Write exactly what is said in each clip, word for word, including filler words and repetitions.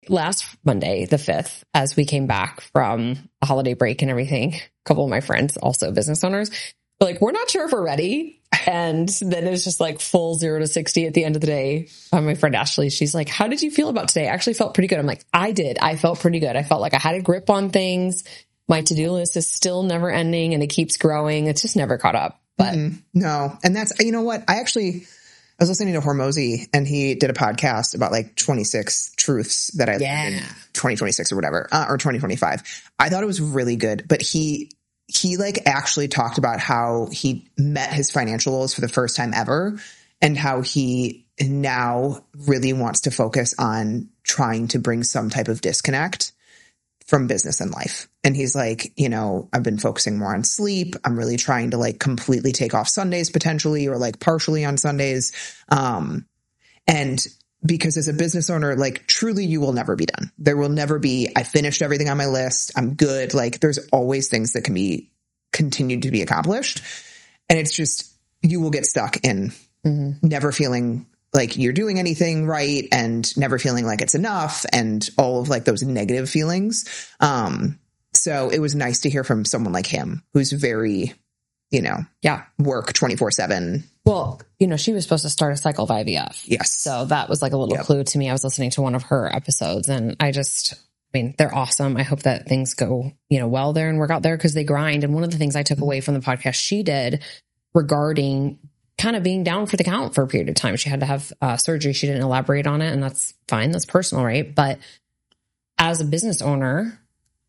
last Monday, the fifth, as we came back from a holiday break and everything, a couple of my friends, also business owners, were like, we're not sure if we're ready. And then it was just like full zero to sixty at the end of the day. Um, my friend Ashley, she's like, how did you feel about today? I actually felt pretty good. I'm like, I did. I felt pretty good. I felt like I had a grip on things. My to-do list is still never ending and it keeps growing. It's just never caught up. But mm-hmm. no. And that's, you know what? I actually, I was listening to Hormozy and he did a podcast about like twenty-six truths that I yeah. learned in twenty twenty-six or whatever, uh, or twenty twenty-five. I thought it was really good, but he, he like actually talked about how he met his financial goals for the first time ever and how he now really wants to focus on trying to bring some type of disconnect from business and life. And he's like, you know, I've been focusing more on sleep. I'm really trying to like completely take off Sundays potentially, or like partially on Sundays. Um, and because as a business owner, like truly you will never be done. There will never be, I finished everything on my list. I'm good. Like there's always things that can be continued to be accomplished. And it's just, you will get stuck in mm-hmm. never feeling like you're doing anything right and never feeling like it's enough and all of like those negative feelings. Um, so it was nice to hear from someone like him who's very, you know, yeah, work twenty-four seven. Well, you know, she was supposed to start a cycle of I V F. Yes. So that was like a little yep. clue to me. I was listening to one of her episodes and I just, I mean, they're awesome. I hope that things go, you know, well there and work out there because they grind. And one of the things I took away from the podcast she did regarding kind of being down for the count for a period of time. She had to have uh, surgery. She didn't elaborate on it and that's fine. That's personal, right? But as a business owner,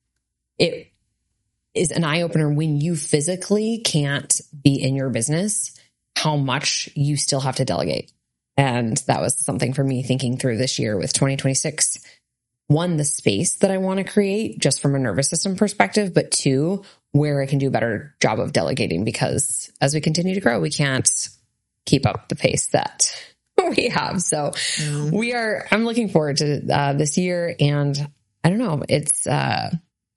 it is an eye opener when you physically can't be in your business, how much you still have to delegate. And that was something for me thinking through this year with twenty twenty-six. One, the space that I want to create just from a nervous system perspective, but two, where I can do a better job of delegating because as we continue to grow, we can't keep up the pace that we have. So mm. we are, I'm looking forward to uh, this year. And I don't know, it's uh,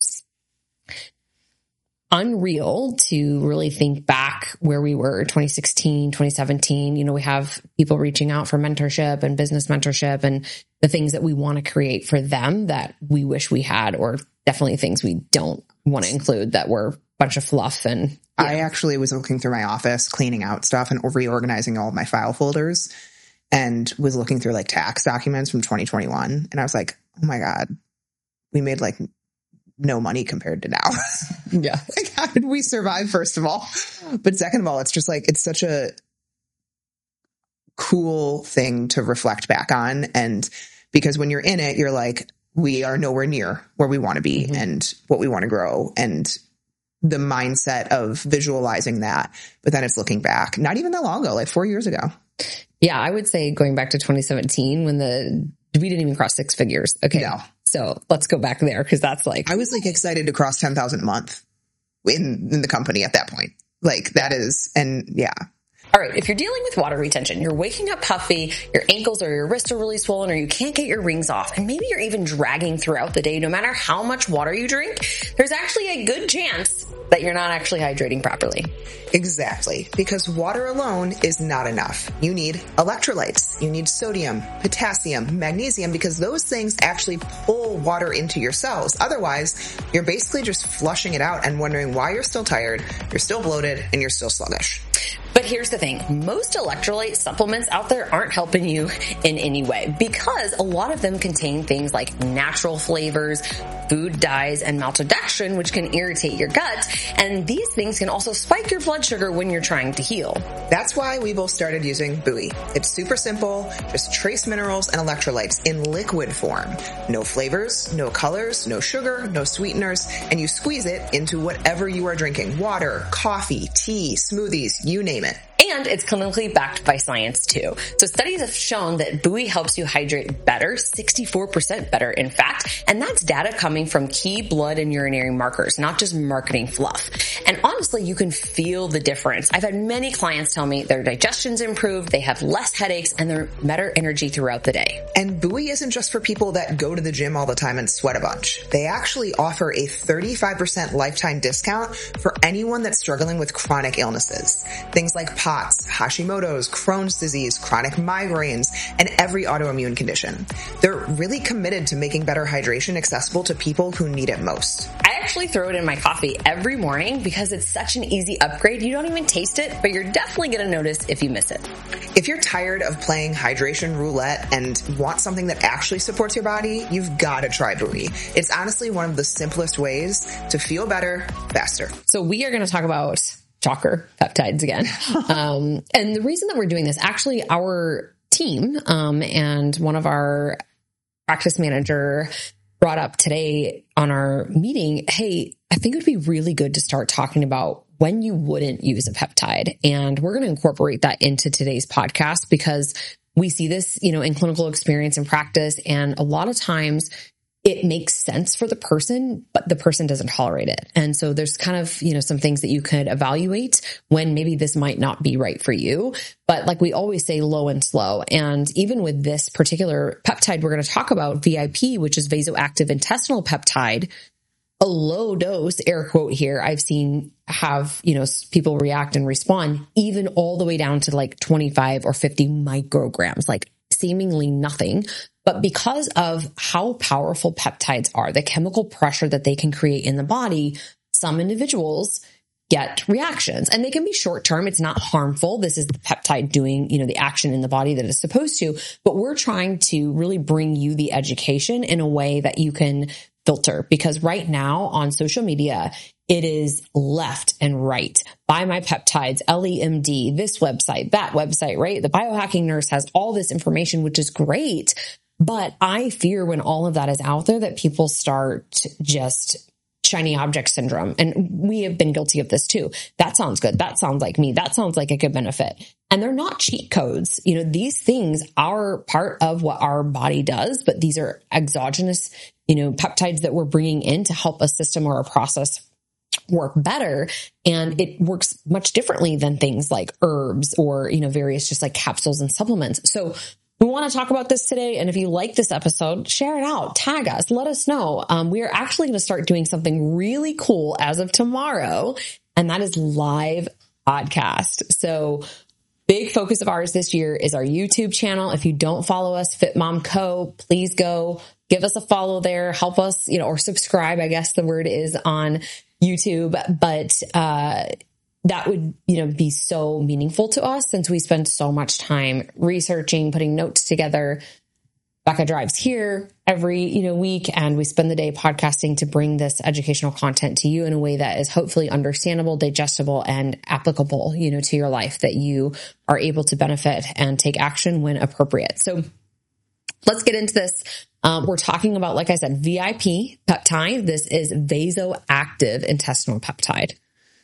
unreal to really think back where we were twenty sixteen, twenty seventeen. You know, we have people reaching out for mentorship and business mentorship and the things that we want to create for them that we wish we had, or definitely things we don't want to include that were a bunch of fluff. And yeah. I actually was looking through my office, cleaning out stuff and reorganizing all of my file folders and was looking through like tax documents from twenty twenty-one. And I was like, oh my God, we made like no money compared to now. Yeah. Like, how did we survive, first of all? But second of all, it's just like, it's such a cool thing to reflect back on. And because when you're in it, you're like, we are nowhere near where we want to be mm-hmm. and what we want to grow. And the mindset of visualizing that, but then it's looking back, not even that long ago, like four years ago. Yeah. I would say going back to twenty seventeen when the, we didn't even cross six figures. Okay. No. So let's go back there. Cause that's like, I was like excited to cross ten thousand a month in, in the company at that point. Like that is, and yeah. All right, if you're dealing with water retention, you're waking up puffy, your ankles or your wrists are really swollen, or you can't get your rings off, and maybe you're even dragging throughout the day, no matter how much water you drink, there's actually a good chance that you're not actually hydrating properly. Exactly, because water alone is not enough. You need electrolytes, you need sodium, potassium, magnesium, because those things actually pull water into your cells. Otherwise, you're basically just flushing it out and wondering why you're still tired, you're still bloated, and you're still sluggish. But here's the thing. Most electrolyte supplements out there aren't helping you in any way because a lot of them contain things like natural flavors, food dyes, and maltodextrin, which can irritate your gut. And these things can also spike your blood sugar when you're trying to heal. That's why we both started using Buoy. It's super simple, just trace minerals and electrolytes in liquid form. No flavors, no colors, no sugar, no sweeteners, and you squeeze it into whatever you are drinking. Water, coffee, tea, smoothies, you name it. And it's clinically backed by science too. So studies have shown that Buoy helps you hydrate better, sixty-four percent better in fact, and that's data coming from key blood and urinary markers, not just marketing fluff. And honestly, you can feel the difference. I've had many clients tell me their digestion's improved, they have less headaches, and they're better energy throughout the day. And Buoy isn't just for people that go to the gym all the time and sweat a bunch. They actually offer a thirty-five percent lifetime discount for anyone that's struggling with chronic illnesses. Things like P spots, Hashimoto's, Crohn's disease, chronic migraines, and every autoimmune condition. They're really committed to making better hydration accessible to people who need it most. I actually throw it in my coffee every morning because it's such an easy upgrade. You don't even taste it, but you're definitely going to notice if you miss it. If you're tired of playing hydration roulette and want something that actually supports your body, you've got to try Buoy. It's honestly one of the simplest ways to feel better faster. So we are going to talk about shocker peptides again. um, and the reason that we're doing this, actually our team um, and one of our practice manager brought up today on our meeting, hey, I think it would be really good to start talking about when you wouldn't use a peptide. And we're going to incorporate that into today's podcast because we see this, you know, in clinical experience and practice. And a lot of times it makes sense for the person, but the person doesn't tolerate it. And so there's kind of, you know, some things that you could evaluate when maybe this might not be right for you. But like we always say, low and slow. And even with this particular peptide, we're going to talk about V I P, which is vasoactive intestinal peptide, a low dose, air quote here, I've seen have, you know, people react and respond even all the way down to like twenty-five or fifty micrograms, like seemingly nothing. But because of how powerful peptides are, the chemical pressure that they can create in the body, some individuals get reactions and they can be short term. It's not harmful. This is the peptide doing, you know, the action in the body that it's supposed to, but we're trying to really bring you the education in a way that you can filter, because right now on social media, it is left and right. Buy my peptides, L E M D, this website, that website, right? The biohacking nurse has all this information, which is great. But I fear when all of that is out there that people start just shiny object syndrome. And we have been guilty of this too. That sounds good. That sounds like me. That sounds like a good benefit. And they're not cheat codes. You know, these things are part of what our body does, but these are exogenous, you know, peptides that we're bringing in to help a system or a process work better. And it works much differently than things like herbs or, you know, various just like capsules and supplements. So we want to talk about this today. And if you like this episode, share it out, tag us, let us know. Um, we are actually going to start doing something really cool as of tomorrow, and that is live podcast. So big focus of ours this year is our YouTube channel. If you don't follow us, Fit Mom Co., please go give us a follow there, help us, you know, or subscribe, I guess the word is on YouTube. But, uh, that would, you know, be so meaningful to us since we spend so much time researching, putting notes together. Becca drives here every, you know, week, and we spend the day podcasting to bring this educational content to you in a way that is hopefully understandable, digestible, and applicable, you know, to your life, that you are able to benefit and take action when appropriate. So let's get into this. Um, we're talking about, like I said, V I P peptide. This is vasoactive intestinal peptide.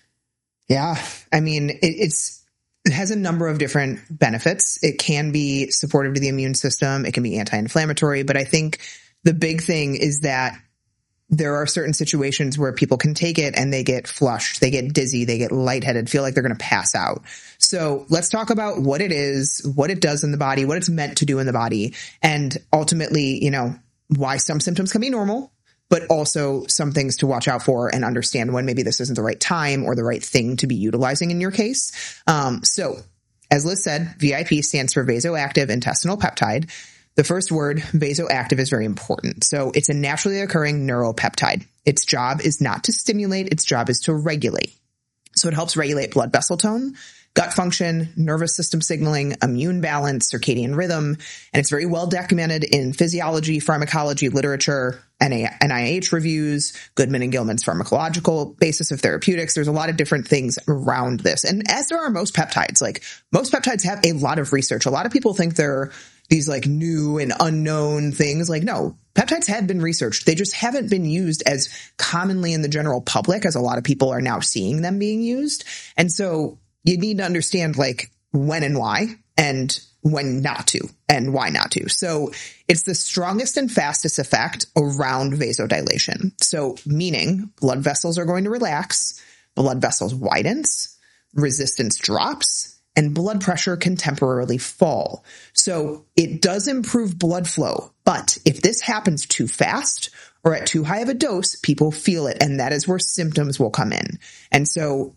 Yeah. I mean, it, it's, it has a number of different benefits. It can be supportive to the immune system. It can be anti-inflammatory, but I think the big thing is that there are certain situations where people can take it and they get flushed, they get dizzy, they get lightheaded, feel like they're going to pass out. So let's talk about what it is, what it does in the body, what it's meant to do in the body, and ultimately, you know, why some symptoms can be normal, but also some things to watch out for and understand when maybe this isn't the right time or the right thing to be utilizing in your case. Um, so as Liz said, V I P stands for vasoactive intestinal peptide. The first word, vasoactive, is very important. So it's a naturally occurring neuropeptide. Its job is not to stimulate. Its job is to regulate. So it helps regulate blood vessel tone, gut function, nervous system signaling, immune balance, circadian rhythm, and it's very well documented in physiology, pharmacology, literature, N I H reviews, Goodman and Gilman's pharmacological basis of therapeutics. There's a lot of different things around this. And as there are most peptides, like most peptides have a lot of research. A lot of people think they're these like new and unknown things. Like, no, peptides have been researched. They just haven't been used as commonly in the general public as a lot of people are now seeing them being used. And so you need to understand like when and why, and when not to, and why not to. So it's the strongest and fastest effect around vasodilation. So meaning blood vessels are going to relax, blood vessels widens, resistance drops, and blood pressure can temporarily fall. So it does improve blood flow. But if this happens too fast or at too high of a dose, people feel it. And that is where symptoms will come in. And so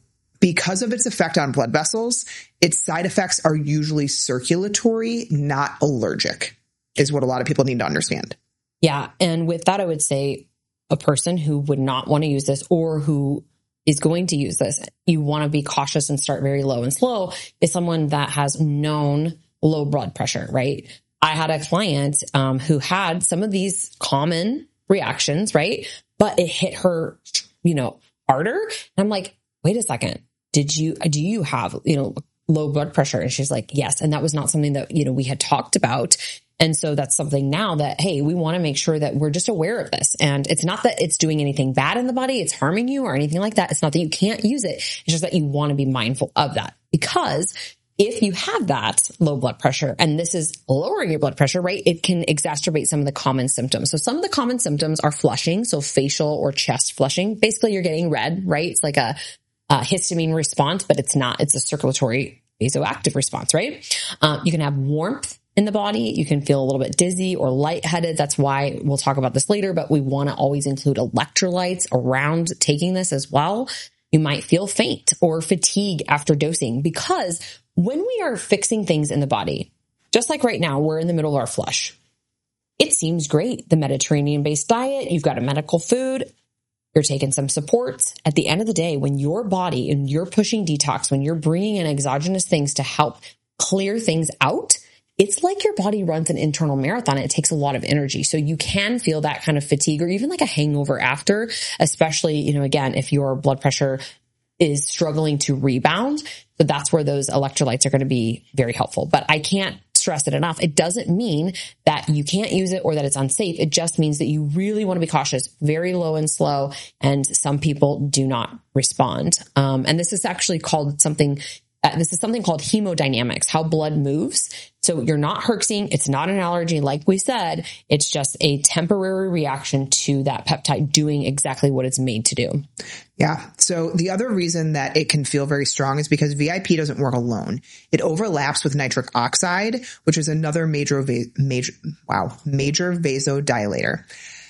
because of its effect on blood vessels, its side effects are usually circulatory, not allergic, is what a lot of people need to understand. Yeah. And with that, I would say a person who would not want to use this or who is going to use this, you want to be cautious and start very low and slow, is someone that has known low blood pressure, right? I had a client um, who had some of these common reactions, right? But it hit her, you know, harder. And I'm like, wait a second. Did you, do you have, you know, low blood pressure? And she's like, yes. And that was not something that, you know, we had talked about. And so that's something now that, hey, we want to make sure that we're just aware of this. And it's not that it's doing anything bad in the body, it's harming you or anything like that. It's not that you can't use it. It's just that you want to be mindful of that, because if you have that low blood pressure and this is lowering your blood pressure, right, it can exacerbate some of the common symptoms. So some of the common symptoms are flushing. So facial or chest flushing. Basically, you're getting red, right? It's like a, a histamine response, but it's not. It's a circulatory vasoactive response, right? Um, you can have warmth in the body. You can feel a little bit dizzy or lightheaded. That's why we'll talk about this later, but we want to always include electrolytes around taking this as well. You might feel faint or fatigue after dosing, because when we are fixing things in the body, just like right now, we're in the middle of our flush. It seems great. The Mediterranean-based diet, you've got a medical food, you're taking some supports. At the end of the day, when your body and you're pushing detox, when you're bringing in exogenous things to help clear things out, it's like your body runs an internal marathon. It takes a lot of energy. So you can feel that kind of fatigue or even like a hangover after, especially, you know, again, if your blood pressure is struggling to rebound. So that's where those electrolytes are going to be very helpful. But I can't stress it enough. It doesn't mean that you can't use it or that it's unsafe. It just means that you really want to be cautious, very low and slow. And some people do not respond. Um, and this is actually called something Uh, this is something called hemodynamics, how blood moves. So you're not herxing. It's not an allergy. Like we said, it's just a temporary reaction to that peptide doing exactly what it's made to do. Yeah. So the other reason that it can feel very strong is because V I P doesn't work alone. It overlaps with nitric oxide, which is another major, major, wow, major vasodilator.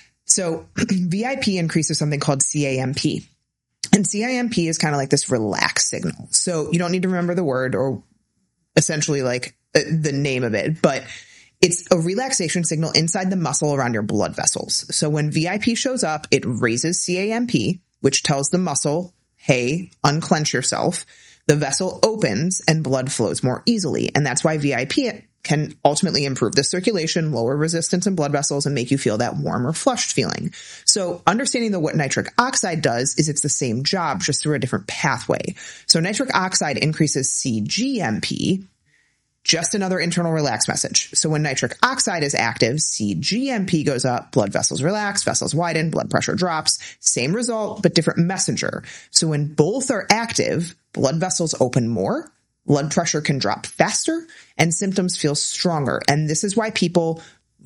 So V I P increases something called C A M P. And C I M P is kind of like this relax signal. So you don't need to remember the word or essentially like the name of it, but it's a relaxation signal inside the muscle around your blood vessels. So when V I P shows up, it raises C A M P, which tells the muscle, hey, unclench yourself. The vessel opens and blood flows more easily. And that's why V I P can ultimately improve the circulation, lower resistance in blood vessels, and make you feel that warm or flushed feeling. So understanding that what nitric oxide does is it's the same job, just through a different pathway. So nitric oxide increases C G M P, just another internal relax message. So when nitric oxide is active, C G M P goes up, blood vessels relax, vessels widen, blood pressure drops. Same result, but different messenger. So when both are active, blood vessels open more, blood pressure can drop faster, and symptoms feel stronger. And this is why people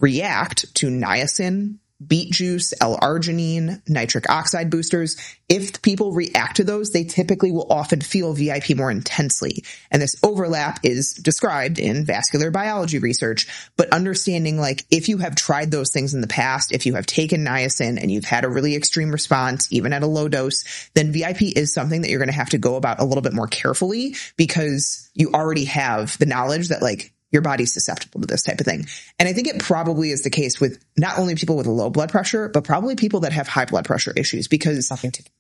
react to niacin, beet juice, L-arginine, nitric oxide boosters. If people react to those, they typically will often feel V I P more intensely. And this overlap is described in vascular biology research. But understanding, like, if you have tried those things in the past, if you have taken niacin and you've had a really extreme response, even at a low dose, then V I P is something that you're going to have to go about a little bit more carefully, because you already have the knowledge that, like, your body's susceptible to this type of thing. And I think it probably is the case with not only people with low blood pressure, but probably people that have high blood pressure issues, because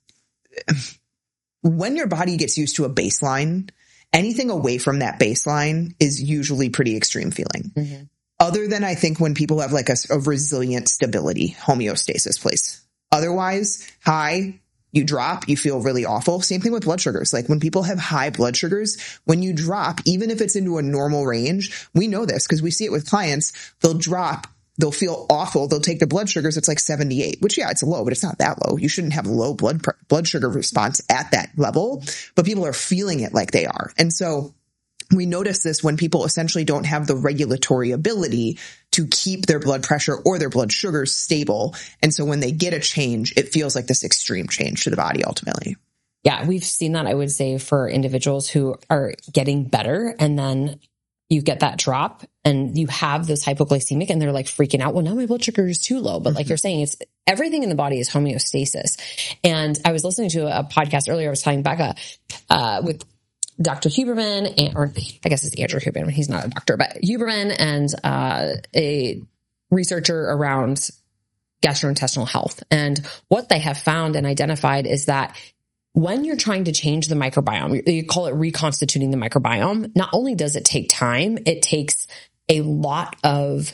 when your body gets used to a baseline, anything away from that baseline is usually pretty extreme feeling. Mm-hmm. Other than, I think, when people have like a, a resilient stability, homeostasis place. Otherwise, high, you drop, you feel really awful. Same thing with blood sugars. Like when people have high blood sugars, when you drop, even if it's into a normal range, we know this because we see it with clients, they'll drop, they'll feel awful. They'll take their blood sugars. It's like seventy-eight, which, yeah, it's low, but it's not that low. You shouldn't have low blood, pr- blood sugar response at that level, but people are feeling it like they are. And so we notice this when people essentially don't have the regulatory ability to keep their blood pressure or their blood sugars stable. And so when they get a change, it feels like this extreme change to the body ultimately. Yeah, we've seen that, I would say, for individuals who are getting better, and then you get that drop and you have this hypoglycemic and they're like freaking out. Well, now my blood sugar is too low. But like mm-hmm. you're saying, it's everything in the body is homeostasis. And I was listening to a podcast earlier. I was telling Becca, uh, with Doctor Huberman, and, or I guess it's Andrew Huberman. He's not a doctor, but Huberman and uh, a researcher around gastrointestinal health. And what they have found and identified is that when you're trying to change the microbiome, you call it reconstituting the microbiome, not only does it take time, it takes a lot of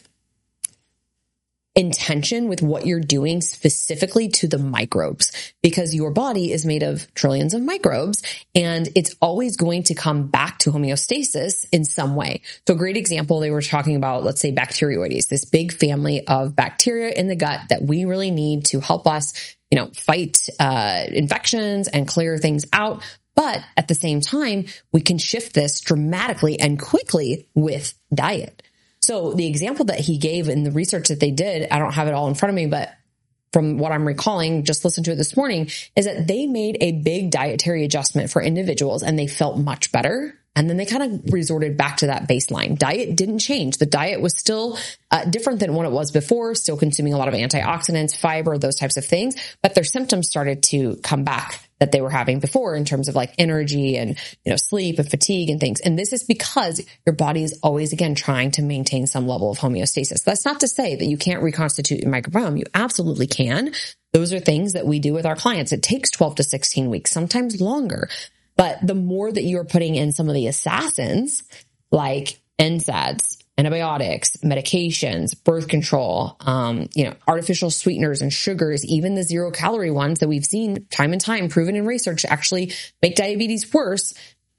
intention with what you're doing specifically to the microbes, because your body is made of trillions of microbes and it's always going to come back to homeostasis in some way. So a great example, they were talking about, let's say Bacteroides, this big family of bacteria in the gut that we really need to help us, you know, fight uh, infections and clear things out. But at the same time, we can shift this dramatically and quickly with diet. So the example that he gave in the research that they did, I don't have it all in front of me, but from what I'm recalling, just listened to it this morning, is that they made a big dietary adjustment for individuals and they felt much better. And then they kind of resorted back to that baseline. Diet didn't change. The diet was still uh, different than what it was before, still consuming a lot of antioxidants, fiber, those types of things. But their symptoms started to come back that they were having before in terms of like energy and, you know, sleep and fatigue and things. And this is because your body is always, again, trying to maintain some level of homeostasis. That's not to say that you can't reconstitute your microbiome. You absolutely can. Those are things that we do with our clients. It takes twelve to sixteen weeks, sometimes longer. But the more that you are putting in some of the assassins, like N SAIDs, antibiotics, medications, birth control, um, you know, artificial sweeteners and sugars, even the zero calorie ones that we've seen time and time proven in research actually make diabetes worse,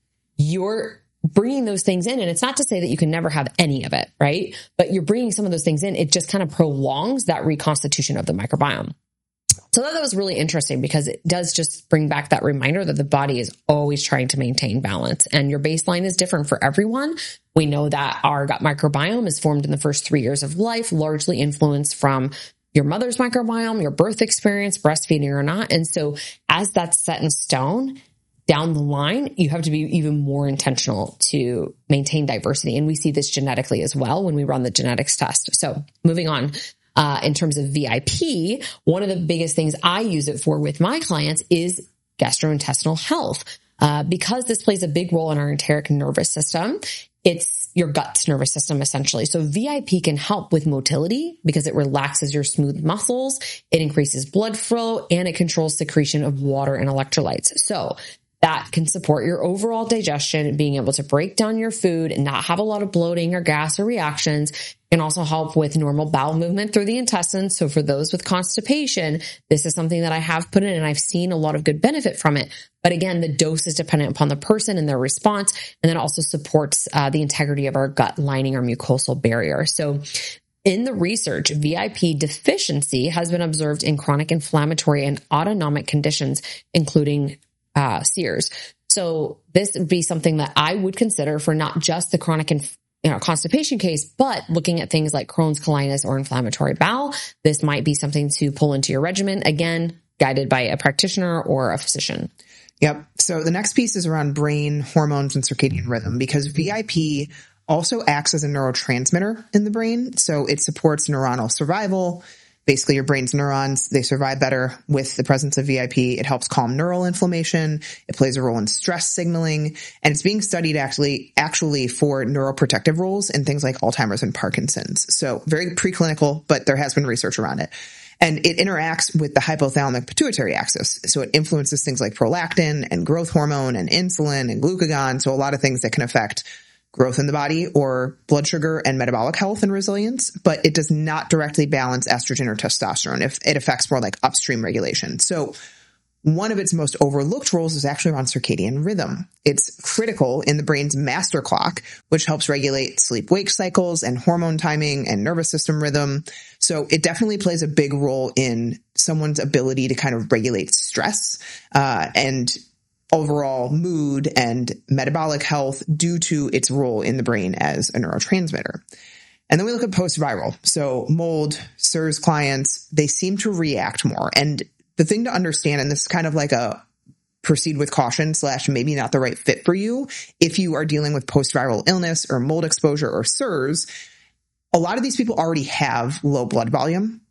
you're bringing those things in. And it's not to say that you can never have any of it, right? But you're bringing some of those things in. It just kind of prolongs that reconstitution of the microbiome. So that was really interesting because it does just bring back that reminder that the body is always trying to maintain balance and your baseline is different for everyone. We know that our gut microbiome is formed in the first three years of life, largely influenced from your mother's microbiome, your birth experience, breastfeeding or not. And so as that's set in stone, down the line, you have to be even more intentional to maintain diversity. And we see this genetically as well when we run the genetics test. So moving on. Uh, in terms of V I P, one of the biggest things I use it for with my clients is gastrointestinal health. Uh, because this plays a big role in our enteric nervous system, it's your gut's nervous system essentially. So V I P can help with motility because it relaxes your smooth muscles, it increases blood flow, and it controls secretion of water and electrolytes. So that can support your overall digestion, being able to break down your food and not have a lot of bloating or gas or reactions. Can also help with normal bowel movement through the intestines. So for those with constipation, this is something that I have put in and I've seen a lot of good benefit from it. But again, the dose is dependent upon the person and their response. And then also supports uh, the integrity of our gut lining, our mucosal barrier. So in the research, V I P deficiency has been observed in chronic inflammatory and autonomic conditions, including uh, Sears. So this would be something that I would consider for not just the chronic inflammatory you know, constipation case, but looking at things like Crohn's, colitis, or inflammatory bowel, this might be something to pull into your regimen, again, guided by a practitioner or a physician. Yep. So the next piece is around brain hormones and circadian rhythm, because V I P also acts as a neurotransmitter in the brain. So it supports neuronal survival. Basically, your brain's neurons, they survive better with the presence of V I P. It helps calm neural inflammation. It plays a role in stress signaling. And it's being studied actually, actually for neuroprotective roles in things like Alzheimer's and Parkinson's. So very preclinical, but there has been research around it. And it interacts with the hypothalamic pituitary axis. So it influences things like prolactin and growth hormone and insulin and glucagon. So a lot of things that can affect growth in the body or blood sugar and metabolic health and resilience, but it does not directly balance estrogen or testosterone. If it affects more like upstream regulation. So one of its most overlooked roles is actually around circadian rhythm. It's critical in the brain's master clock, which helps regulate sleep-wake cycles and hormone timing and nervous system rhythm. So it definitely plays a big role in someone's ability to kind of regulate stress, uh, and overall mood and metabolic health due to its role in the brain as a neurotransmitter. And then we look at post-viral. So mold, S I R S clients, they seem to react more. And the thing to understand, and this is kind of like a proceed with caution slash maybe not the right fit for you, if you are dealing with post-viral illness or mold exposure or S I R S, a lot of these people already have low blood volume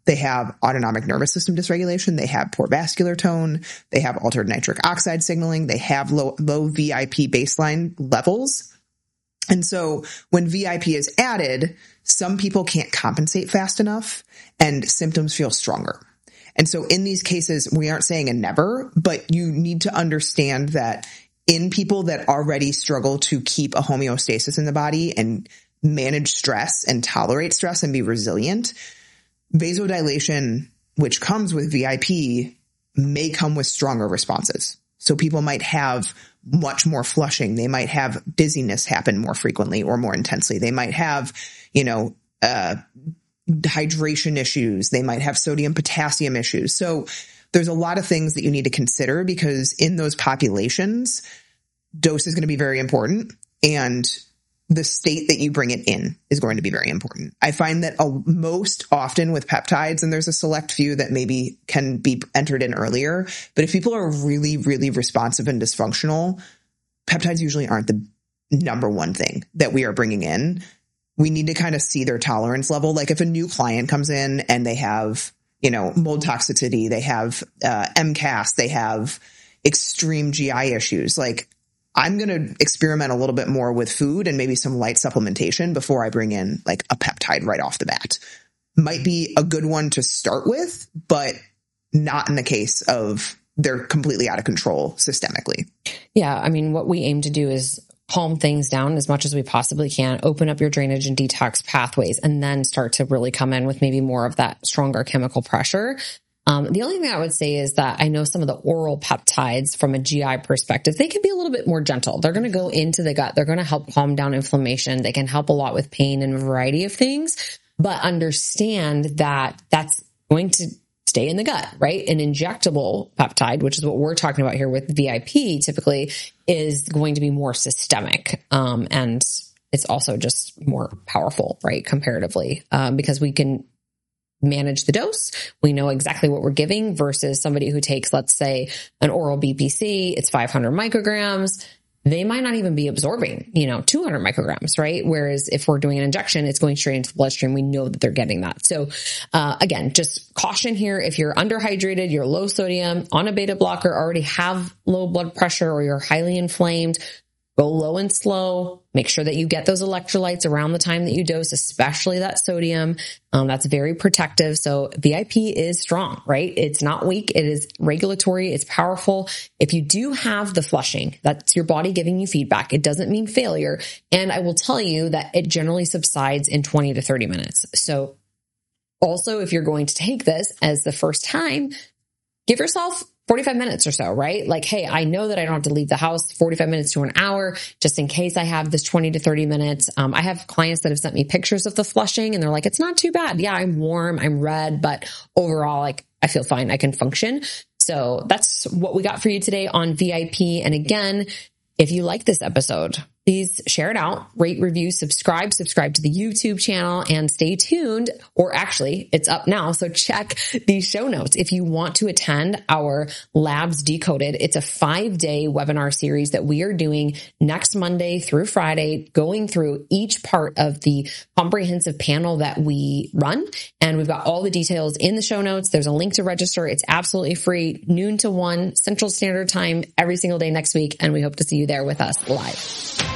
They have autonomic nervous system dysregulation. They have poor vascular tone. They have altered nitric oxide signaling. They have low, low V I P baseline levels. And so when V I P is added, some people can't compensate fast enough and symptoms feel stronger. And so in these cases, we aren't saying a never, but you need to understand that in people that already struggle to keep a homeostasis in the body and manage stress and tolerate stress and be resilient, vasodilation, which comes with V I P, may come with stronger responses. So people might have much more flushing. They might have dizziness happen more frequently or more intensely. They might have, you know, uh, hydration issues. They might have sodium potassium issues. So there's a lot of things that you need to consider, because in those populations, dose is going to be very important, and the state that you bring it in is going to be very important. I find that uh, most often with peptides, and there's a select few that maybe can be entered in earlier, but if people are really, really responsive and dysfunctional, peptides usually aren't the number one thing that we are bringing in. We need to kind of see their tolerance level. Like if a new client comes in and they have, you know, mold toxicity, they have uh, M C A S, they have extreme G I issues, like I'm going to experiment a little bit more with food and maybe some light supplementation before I bring in like a peptide right off the bat. Might be a good one to start with, but not in the case of they're completely out of control systemically. Yeah. I mean, what we aim to do is calm things down as much as we possibly can, open up your drainage and detox pathways, and then start to really come in with maybe more of that stronger chemical pressure. Um, the only thing I would say is that I know some of the oral peptides from a G I perspective, they can be a little bit more gentle. They're going to go into the gut. They're going to help calm down inflammation. They can help a lot with pain and a variety of things, but understand that that's going to stay in the gut, right? An injectable peptide, which is what we're talking about here with V I P, typically is going to be more systemic. Um, and it's also just more powerful, right? Comparatively, um, because we can manage the dose. We know exactly what we're giving versus somebody who takes, let's say, an oral B P C, it's five hundred micrograms. They might not even be absorbing, you know, two hundred micrograms, right? Whereas if we're doing an injection, it's going straight into the bloodstream. We know that they're getting that. So, uh, again, just caution here. If you're underhydrated, you're low sodium, on a beta blocker, already have low blood pressure, or you're highly inflamed, go low and slow. Make sure that you get those electrolytes around the time that you dose, especially that sodium. Um, that's very protective. So V I P is strong, right? It's not weak. It is regulatory. It's powerful. If you do have the flushing, that's your body giving you feedback. It doesn't mean failure. And I will tell you that it generally subsides in twenty to thirty minutes. So also, if you're going to take this as the first time, give yourself forty-five minutes or so, right? Like, hey, I know that I don't have to leave the house forty-five minutes to an hour just in case I have this twenty to thirty minutes. Um, I have clients that have sent me pictures of the flushing and they're like, it's not too bad. Yeah, I'm warm, I'm red, but overall, like, I feel fine. I can function. So that's what we got for you today on V I P. And again, if you like this episode, please share it out, rate, review, subscribe, subscribe to the YouTube channel, and stay tuned. Or actually, it's up now. So check the show notes. If you want to attend our Labs Decoded, it's a five day webinar series that we are doing next Monday through Friday, going through each part of the comprehensive panel that we run. And we've got all the details in the show notes. There's a link to register. It's absolutely free, noon to one Central Standard Time every single day next week. And we hope to see you there with us live.